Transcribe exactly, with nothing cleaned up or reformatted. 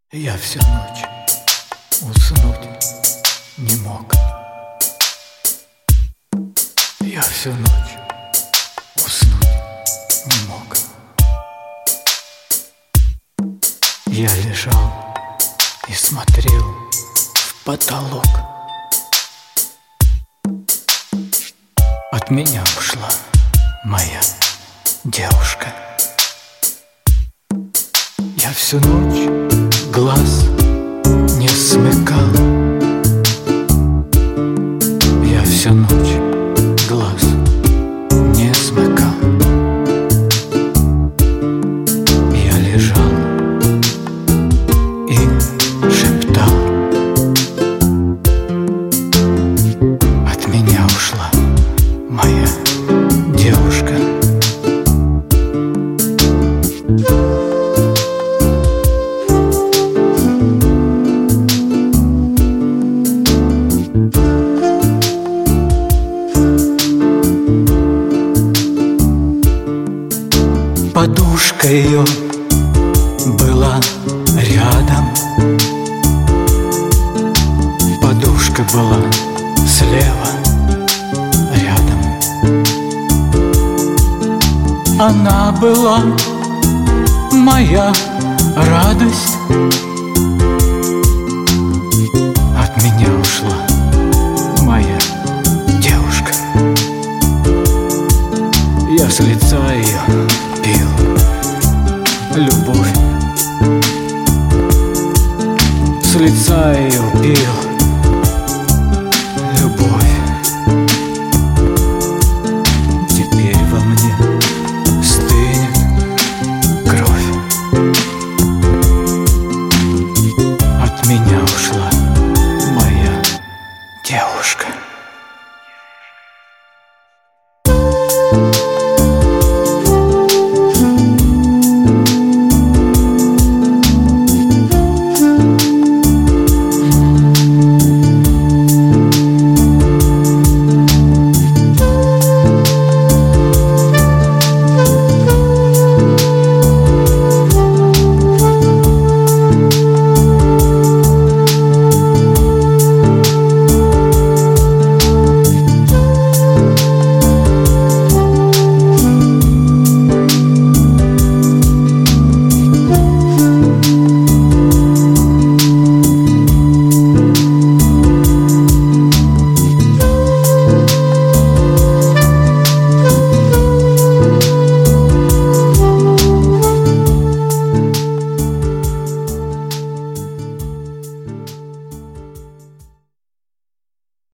Я всю ночь уснуть не мог. Я всю ночь уснуть не мог. Я лежал и смотрел в потолок. От меня ушла моя девушка. Я всю ночь глаз не смыкал. Я всю ночь глаз не смыкал. Я лежал и шептал: от меня ушла моя девушка. Подушка ее была рядом, подушка была слева рядом. Она была моя радость. От меня ушла моя девушка. Я с лица ее пил любовь, с лица ее пил